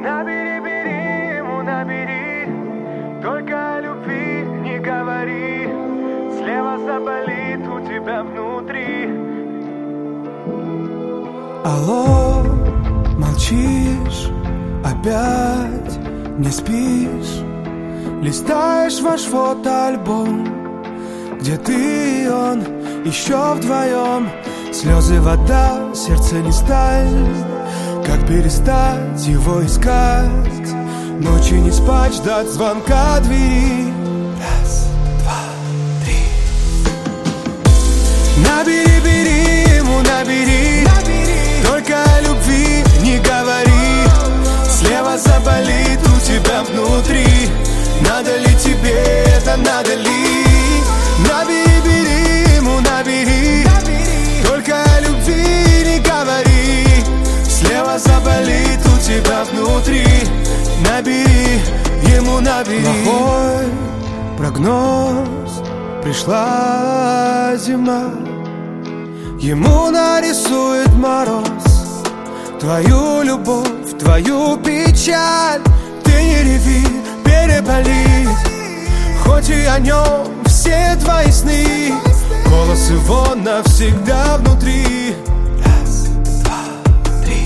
Набери, бери ему, набери, только о любви не говори. Слева заболит у тебя внутри. Алло, молчишь, опять не спишь. Листаешь ваш фотоальбом, где ты и он еще вдвоем. Слезы, вода, сердце не сталь. Как перестать его искать? Ночи не спать, ждать звонка двери. Раз, два, три. Набери, бери ему, набери, только о любви не говори. Слева заболит у тебя внутри. Надо ли тебе это, надо ли? Набери, бери ему, набери, только о любви не говори. Слева заболит у тебя внутри. Набери ему, набери. Плохой прогноз, пришла зима. Ему нарисует мороз твою любовь, твою печаль. Ты не реви, переболит, хоть и о нем все твои сны. Голос его навсегда внутри. Раз, два, три.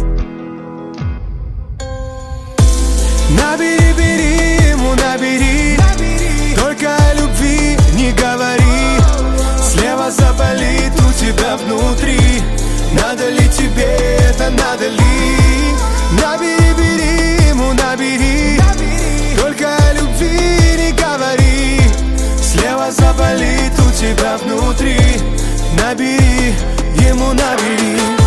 Набери, бери ему, набери, только о любви не говори. Слева заболит у тебя внутри. Надо ли тебе это, надо ли? Набери, бери ему, набери, только о любви не говори. Слева заболит у тебя внутри. Набери ему, набери.